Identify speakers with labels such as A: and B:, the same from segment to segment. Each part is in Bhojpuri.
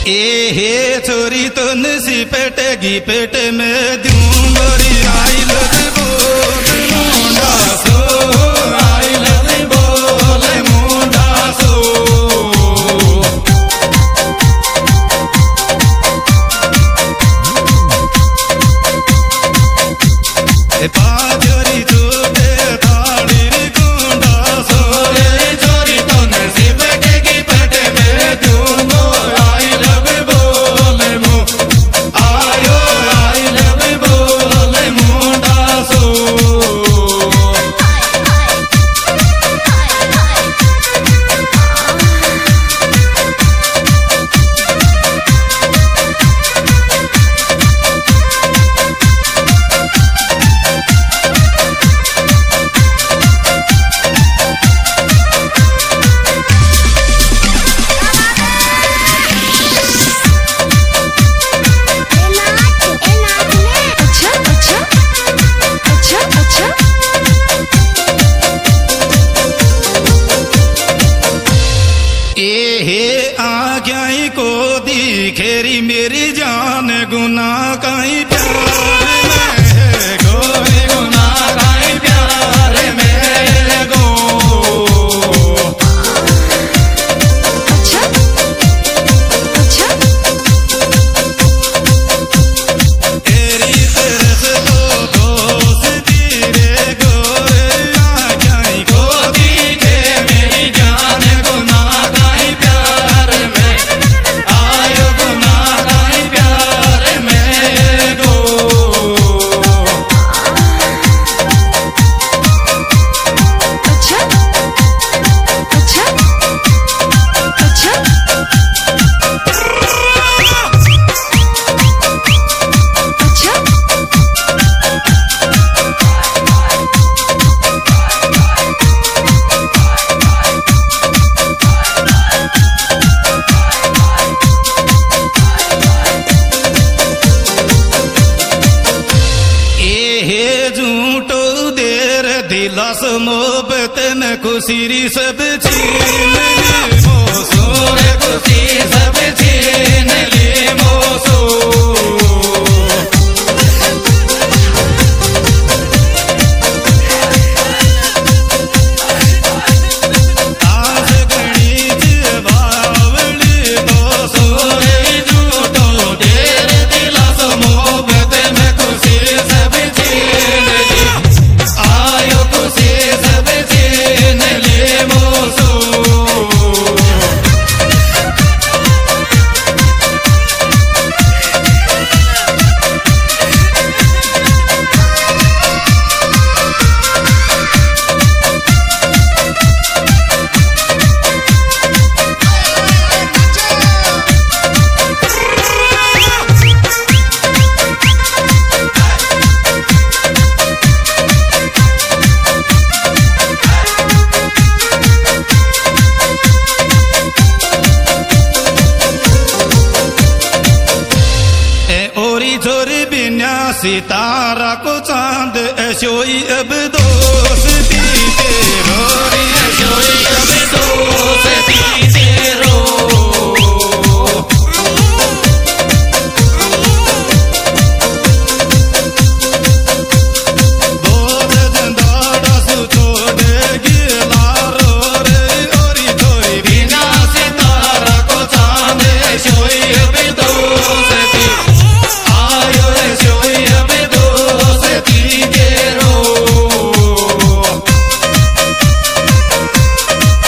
A: हे छोरी तो नसी पेटेगी पेट में दूं गोरी आई लव बोल मुंडा सो आई लव बोल मुंडा सो पाजरी चोटे थाड़ी गुंडा सो रे छोरी तो नसी पेटेगी पेट में दूंगो आई लव बोल मु आयो आई लव बोल मुंडा सो आज्ञाई को दी खेरी मेरी जान गुना काई प्यार में गोरे गुना काई प्यार में गो तेरी तरफ तो दोस्ती रे गोरे आज्ञाई को दी के मेरी जान गुना काई प्यार में आयो गुना काई प्यार में गो दिलास मोहब्बत में खुशी सब छीन ली मोसो रे खुशी सब छीन ली मोसो आज गणित बावली मोसो रे झूठो देर दिलास मोहब्बत में खुशी सब छीन ली आयो खुशी सब छीन ले मोसो छोरी बिना सितारा को चांद ऐशोई अब दोस्ती तेरो रे ऐशोई अब दोस्ती तेरो बोध जंदाड़ा सु छोड़ेगी लारो रे ओरी छोरी बिना सितारा को चांद ऐशोई अब दोस्ती आयो ऐशोई अब दोस्ती तेरो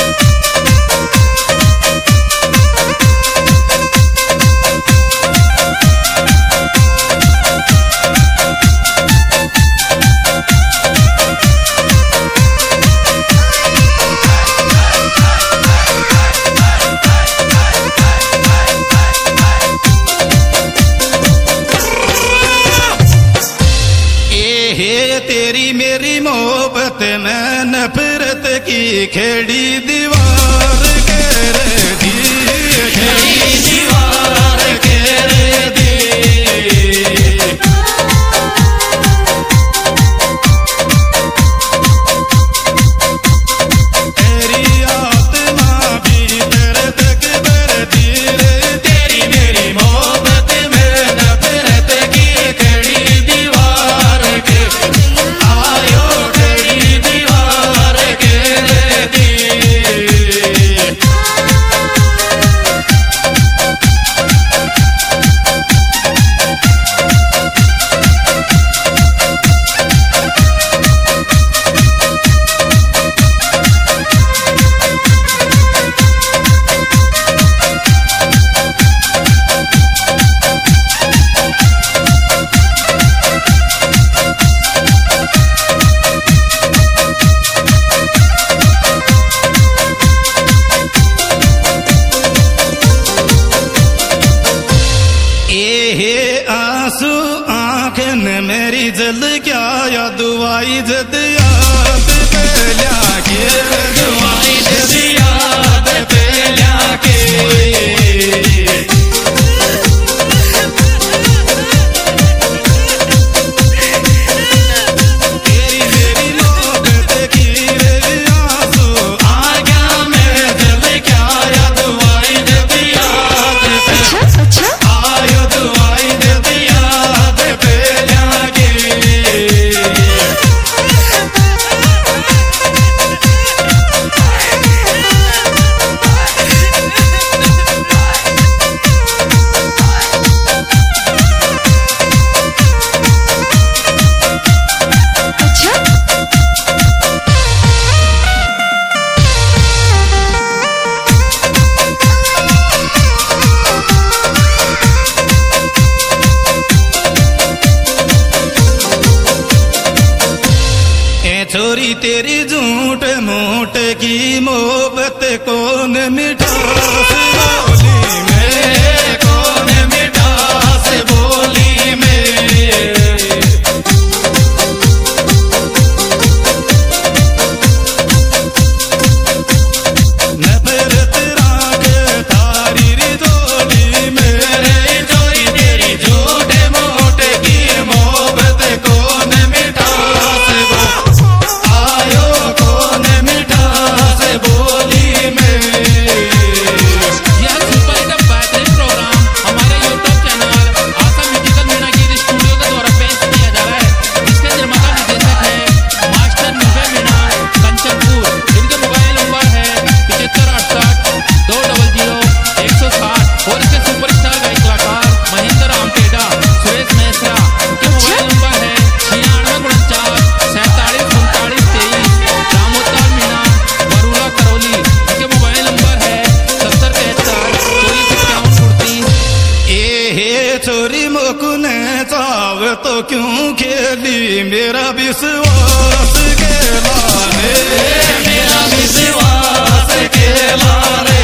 A: तो क्यों खेली मेरा विश्वास केला रे मेरा विश्वास केला रे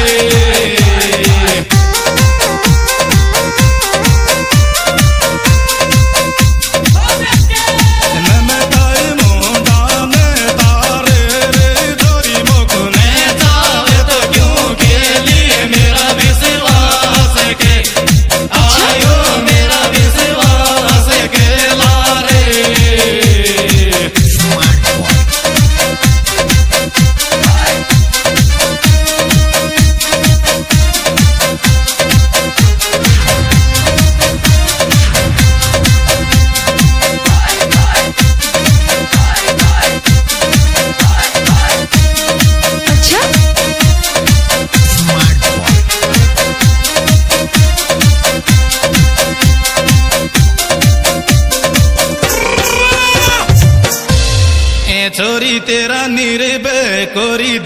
A: छोरी तेरा निर्भय कोरी